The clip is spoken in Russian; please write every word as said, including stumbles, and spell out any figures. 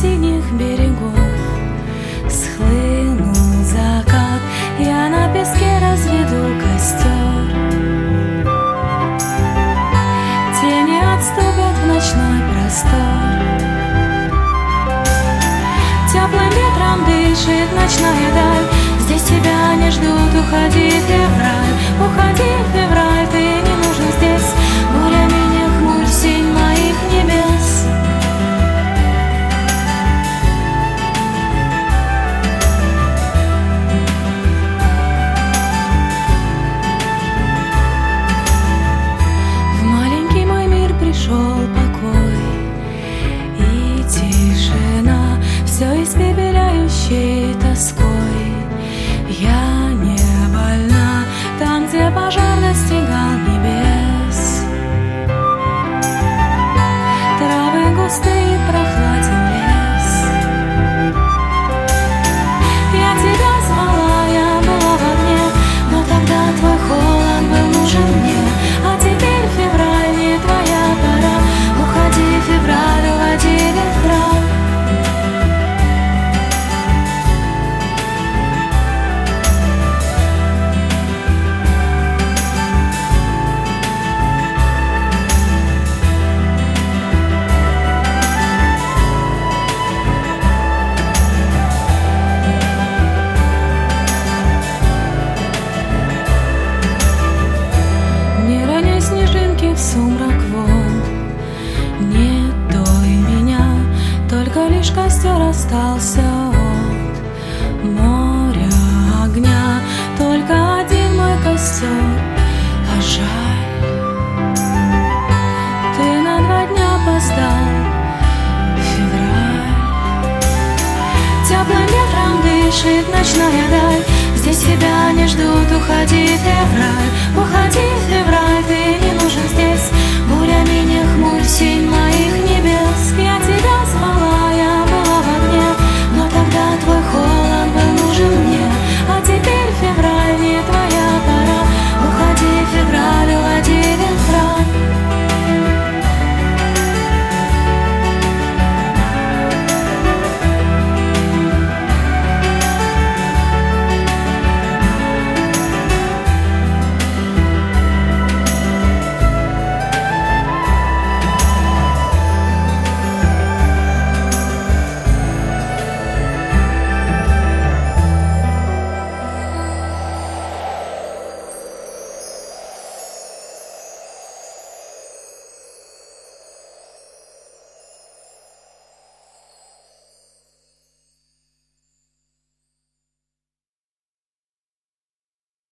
синих берегов схлынул закат, я на песке разведу костер. Тени отступят в ночной простор. Теплым ветром дышит ночная даль. Здесь тебя не ждут, уходи, февраль. Уходи, февраль, ты не нужен здесь. Бурями не хмурь синь моих небес. В маленький мой мир пришел покой и тишина, все испепеляющей тоской. Я не больна там, где пожар достигал небес. Травы густые, прохладен лес. Я тебя звала, я была в огне, но тогда твой холод был нужен мне. А теперь февраль не твоя пора. Уходи, февраль, уводи ветра. В сумрак вод не той меня, только лишь костер остался от моря огня. Только один мой костер, а жаль, ты на два дня опоздал, февраль. Теплым ветром дышит ночная даль. Здесь тебя не ждут, уходи, февраль. Уходи, февраль, ты не нужен здесь. Бурями не хмурь синь моих небес. Я тебя